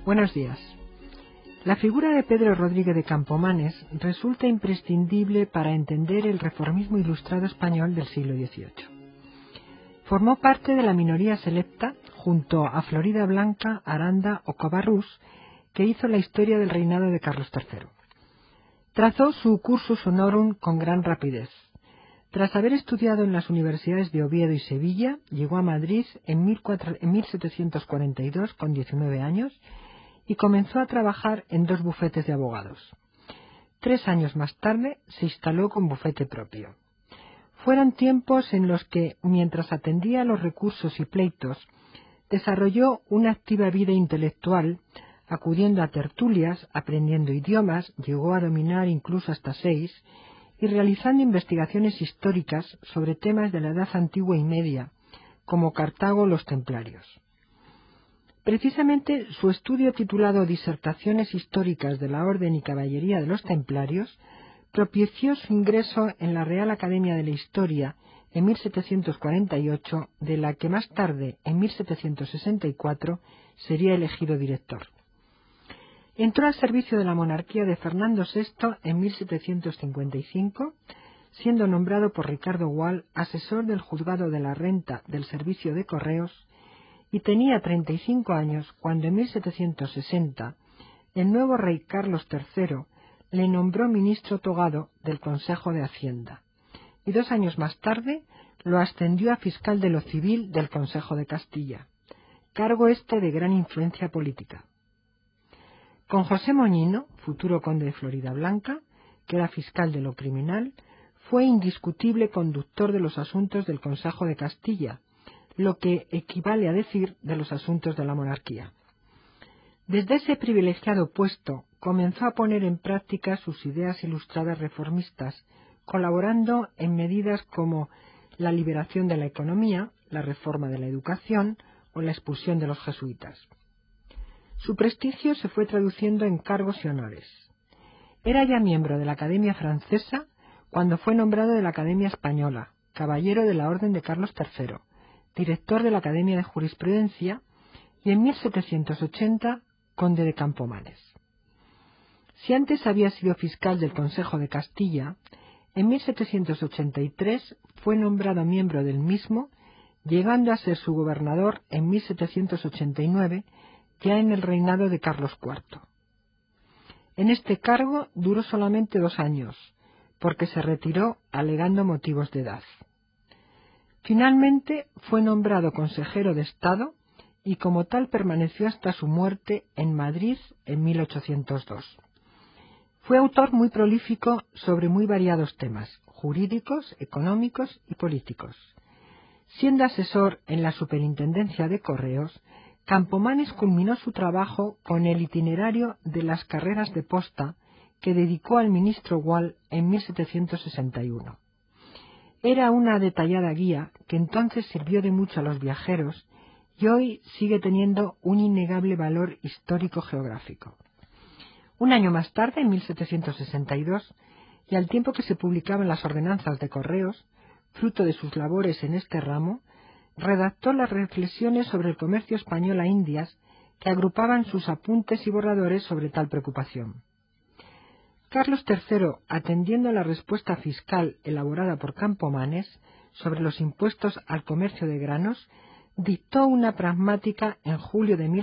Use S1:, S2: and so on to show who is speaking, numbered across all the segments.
S1: Buenos días. La figura de Pedro Rodríguez de Campomanes resulta imprescindible para entender el reformismo ilustrado español del siglo XVIII. Formó parte de la minoría selecta, junto a Florida Blanca, Aranda o Covarrubias, que hizo la historia del reinado de Carlos III. Trazó su cursus honorum con gran rapidez. Tras haber estudiado en las universidades de Oviedo y Sevilla, llegó a Madrid en 1742 con 19 años y comenzó a trabajar en 2 bufetes de abogados. 3 años más tarde se instaló con bufete propio. Fueron tiempos en los que, mientras atendía a los recursos y pleitos, desarrolló una activa vida intelectual, acudiendo a tertulias, aprendiendo idiomas, llegó a dominar incluso hasta 6, y realizando investigaciones históricas sobre temas de la Edad Antigua y Media, como Cartago o los Templarios. Precisamente su estudio titulado Disertaciones históricas de la Orden y Caballería de los Templarios propició su ingreso en la Real Academia de la Historia en 1748, de la que más tarde, en 1764, sería elegido director. Entró al servicio de la monarquía de Fernando VI en 1755, siendo nombrado por Ricardo Gual asesor del Juzgado de la Renta del Servicio de Correos, y tenía 35 años cuando en 1760 el nuevo rey Carlos III le nombró ministro togado del Consejo de Hacienda, y 2 años más tarde lo ascendió a fiscal de lo civil del Consejo de Castilla, cargo este de gran influencia política. Con José Moñino, futuro conde de Florida Blanca, que era fiscal de lo criminal, fue indiscutible conductor de los asuntos del Consejo de Castilla, lo que equivale a decir de los asuntos de la monarquía. Desde ese privilegiado puesto comenzó a poner en práctica sus ideas ilustradas reformistas, colaborando en medidas como la liberación de la economía, la reforma de la educación o la expulsión de los jesuitas. Su prestigio se fue traduciendo en cargos y honores. Era ya miembro de la Academia Francesa cuando fue nombrado de la Academia Española, caballero de la Orden de Carlos III, director de la Academia de Jurisprudencia y en 1780 conde de Campomanes. Si antes había sido fiscal del Consejo de Castilla, en 1783 fue nombrado miembro del mismo, llegando a ser su gobernador en 1789, ya en el reinado de Carlos IV. En este cargo duró solamente 2 años, porque se retiró alegando motivos de edad. Finalmente fue nombrado consejero de Estado y como tal permaneció hasta su muerte en Madrid en 1802. Fue autor muy prolífico sobre muy variados temas, jurídicos, económicos y políticos. Siendo asesor en la Superintendencia de Correos, Campomanes culminó su trabajo con el itinerario de las carreras de posta que dedicó al ministro Gual en 1761. Era una detallada guía que entonces sirvió de mucho a los viajeros y hoy sigue teniendo un innegable valor histórico-geográfico. Un año más tarde, en 1762, y al tiempo que se publicaban las ordenanzas de Correos, fruto de sus labores en este ramo, redactó las reflexiones sobre el comercio español a Indias que agrupaban sus apuntes y borradores sobre tal preocupación. Carlos III, atendiendo a la respuesta fiscal elaborada por Campomanes sobre los impuestos al comercio de granos, dictó una pragmática en julio de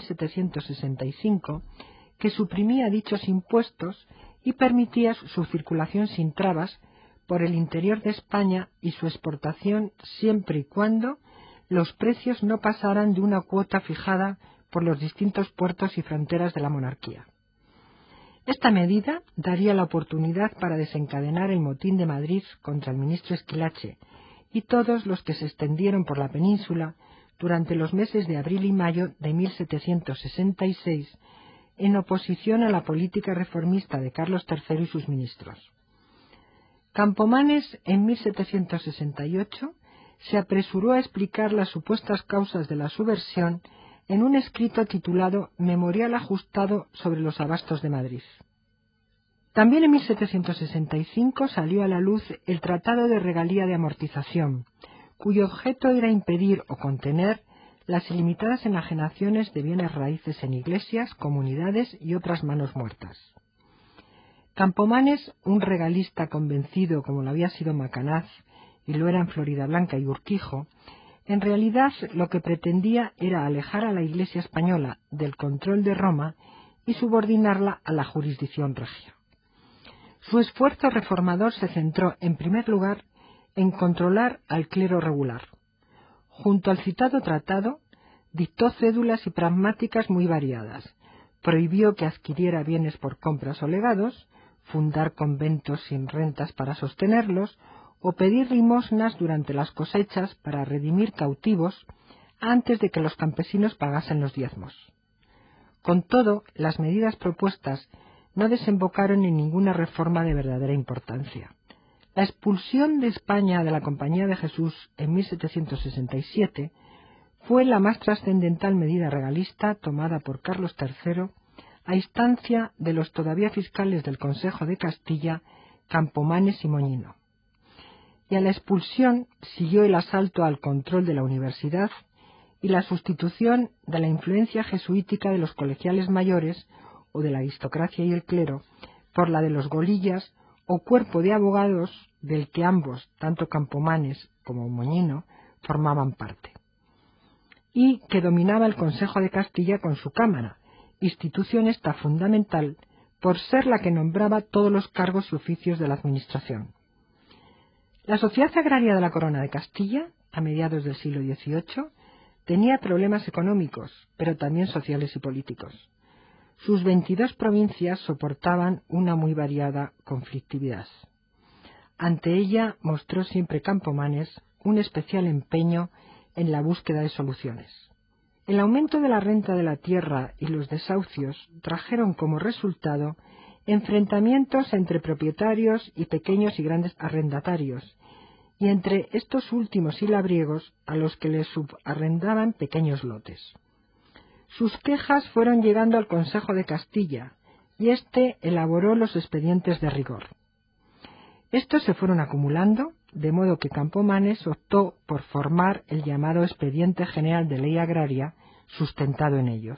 S1: 1765 que suprimía dichos impuestos y permitía su circulación sin trabas por el interior de España y su exportación siempre y cuando los precios no pasaran de una cuota fijada por los distintos puertos y fronteras de la monarquía. Esta medida daría la oportunidad para desencadenar el motín de Madrid contra el ministro Esquilache y todos los que se extendieron por la península durante los meses de abril y mayo de 1766 en oposición a la política reformista de Carlos III y sus ministros. Campomanes, en 1768, se apresuró a explicar las supuestas causas de la subversión en un escrito titulado Memorial ajustado sobre los abastos de Madrid. También en 1765 salió a la luz el Tratado de Regalía de Amortización, cuyo objeto era impedir o contener las ilimitadas enajenaciones de bienes raíces en iglesias, comunidades y otras manos muertas. Campomanes, un regalista convencido como lo había sido Macanaz y lo eran Floridablanca y Urquijo, en realidad lo que pretendía era alejar a la Iglesia española del control de Roma y subordinarla a la jurisdicción regia. Su esfuerzo reformador se centró, en primer lugar, en controlar al clero regular. Junto al citado tratado, dictó cédulas y pragmáticas muy variadas, prohibió que adquiriera bienes por compras o legados, fundar conventos sin rentas para sostenerlos, o pedir limosnas durante las cosechas para redimir cautivos antes de que los campesinos pagasen los diezmos. Con todo, las medidas propuestas no desembocaron en ninguna reforma de verdadera importancia. La expulsión de España de la Compañía de Jesús en 1767 fue la más trascendental medida regalista tomada por Carlos III a instancia de los todavía fiscales del Consejo de Castilla, Campomanes y Moñino. Y a la expulsión siguió el asalto al control de la universidad y la sustitución de la influencia jesuítica de los colegiales mayores o de la aristocracia y el clero por la de los golillas o cuerpo de abogados del que ambos, tanto Campomanes como Moñino, formaban parte, y que dominaba el Consejo de Castilla con su Cámara, institución esta fundamental por ser la que nombraba todos los cargos y oficios de la administración. La sociedad agraria de la Corona de Castilla, a mediados del siglo XVIII, tenía problemas económicos, pero también sociales y políticos. Sus 22 provincias soportaban una muy variada conflictividad. Ante ella mostró siempre Campomanes un especial empeño en la búsqueda de soluciones. El aumento de la renta de la tierra y los desahucios trajeron como resultado enfrentamientos entre propietarios y pequeños y grandes arrendatarios, y entre estos últimos y labriegos a los que les subarrendaban pequeños lotes. Sus quejas fueron llegando al Consejo de Castilla, y éste elaboró los expedientes de rigor. Estos se fueron acumulando, de modo que Campomanes optó por formar el llamado Expediente General de Ley Agraria, sustentado en ellos.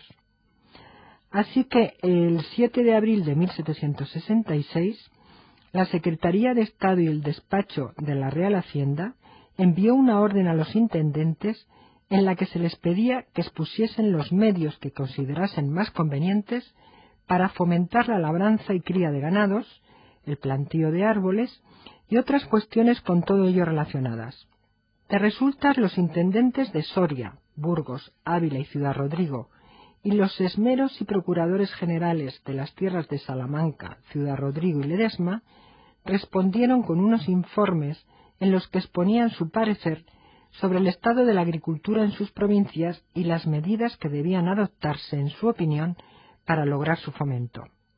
S1: Así que el 7 de abril de 1766, la Secretaría de Estado y el Despacho de la Real Hacienda envió una orden a los intendentes en la que se les pedía que expusiesen los medios que considerasen más convenientes para fomentar la labranza y cría de ganados, el plantío de árboles y otras cuestiones con todo ello relacionadas. De resultas, los intendentes de Soria, Burgos, Ávila y Ciudad Rodrigo, y los esmeros y procuradores generales de las tierras de Salamanca, Ciudad Rodrigo y Ledesma, respondieron con unos informes en los que exponían su parecer sobre el estado de la agricultura en sus provincias y las medidas que debían adoptarse, en su opinión, para lograr su fomento.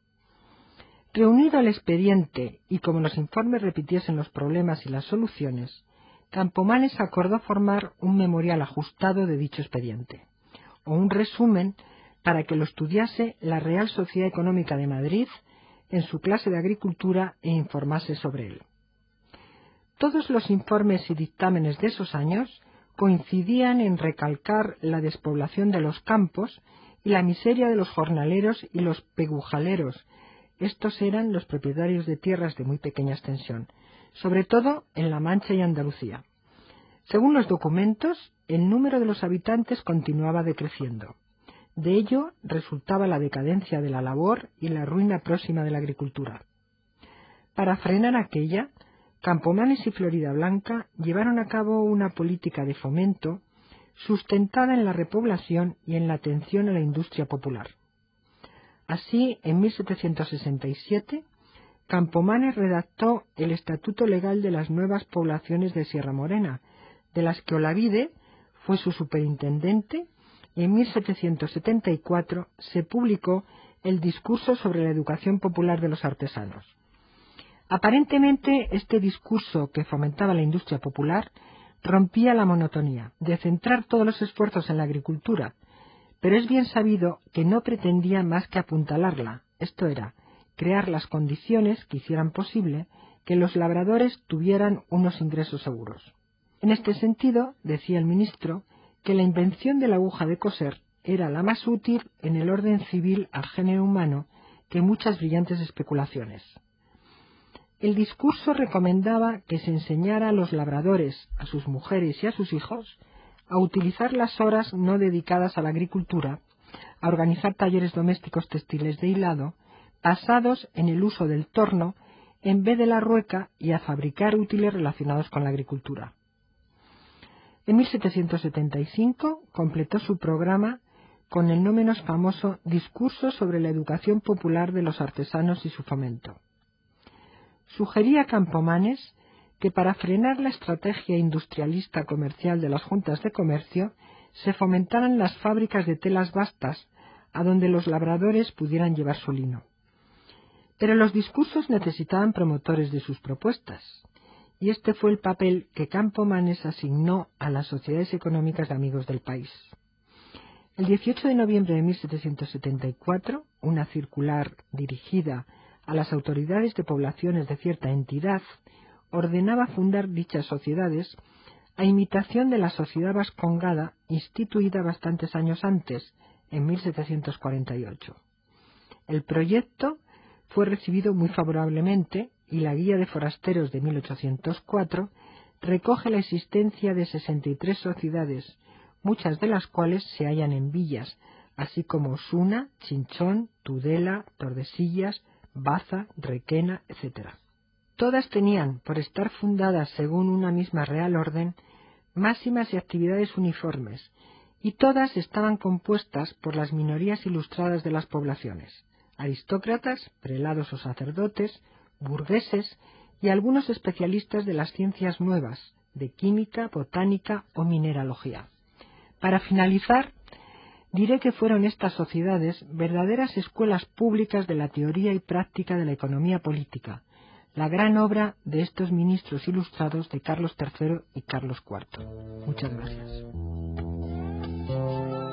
S1: Reunido el expediente y como los informes repitiesen los problemas y las soluciones, Campomanes acordó formar un memorial ajustado de dicho expediente, o un resumen para que lo estudiase la Real Sociedad Económica de Madrid en su clase de agricultura e informase sobre él. Todos los informes y dictámenes de esos años coincidían en recalcar la despoblación de los campos y la miseria de los jornaleros y los pegujaleros. Estos eran los propietarios de tierras de muy pequeña extensión, sobre todo en La Mancha y Andalucía. Según los documentos, el número de los habitantes continuaba decreciendo. De ello resultaba la decadencia de la labor y la ruina próxima de la agricultura. Para frenar aquella, Campomanes y Floridablanca llevaron a cabo una política de fomento sustentada en la repoblación y en la atención a la industria popular. Así, en 1767, Campomanes redactó el Estatuto Legal de las nuevas poblaciones de Sierra Morena, de las que Olavide fue su superintendente, y en 1774 se publicó el Discurso sobre la educación popular de los artesanos. Aparentemente, este discurso, que fomentaba la industria popular, rompía la monotonía de centrar todos los esfuerzos en la agricultura, pero es bien sabido que no pretendía más que apuntalarla, esto era, crear las condiciones que hicieran posible que los labradores tuvieran unos ingresos seguros. En este sentido, decía el ministro, que la invención de la aguja de coser era la más útil en el orden civil al género humano que muchas brillantes especulaciones. El discurso recomendaba que se enseñara a los labradores, a sus mujeres y a sus hijos a utilizar las horas no dedicadas a la agricultura, a organizar talleres domésticos textiles de hilado, basados en el uso del torno en vez de la rueca, y a fabricar útiles relacionados con la agricultura. En 1775 completó su programa con el no menos famoso Discurso sobre la educación popular de los artesanos y su fomento. Sugería a Campomanes que para frenar la estrategia industrialista comercial de las juntas de comercio se fomentaran las fábricas de telas bastas, a donde los labradores pudieran llevar su lino. Pero los discursos necesitaban promotores de sus propuestas, y este fue el papel que Campomanes asignó a las sociedades económicas de amigos del país. El 18 de noviembre de 1774, una circular dirigida a las autoridades de poblaciones de cierta entidad ordenaba fundar dichas sociedades a imitación de la Sociedad Vascongada instituida bastantes años antes, en 1748. El proyecto fue recibido muy favorablemente y la Guía de Forasteros de 1804 recoge la existencia de 63 sociedades, muchas de las cuales se hallan en villas, así como Osuna, Chinchón, Tudela, Tordesillas, Baza, Requena, etc. Todas tenían, por estar fundadas según una misma real orden, máximas y actividades uniformes, y todas estaban compuestas por las minorías ilustradas de las poblaciones, aristócratas, prelados o sacerdotes, burgueses y algunos especialistas de las ciencias nuevas, de química, botánica o mineralogía. Para finalizar, diré que fueron estas sociedades verdaderas escuelas públicas de la teoría y práctica de la economía política, la gran obra de estos ministros ilustrados de Carlos III y Carlos IV. Muchas gracias.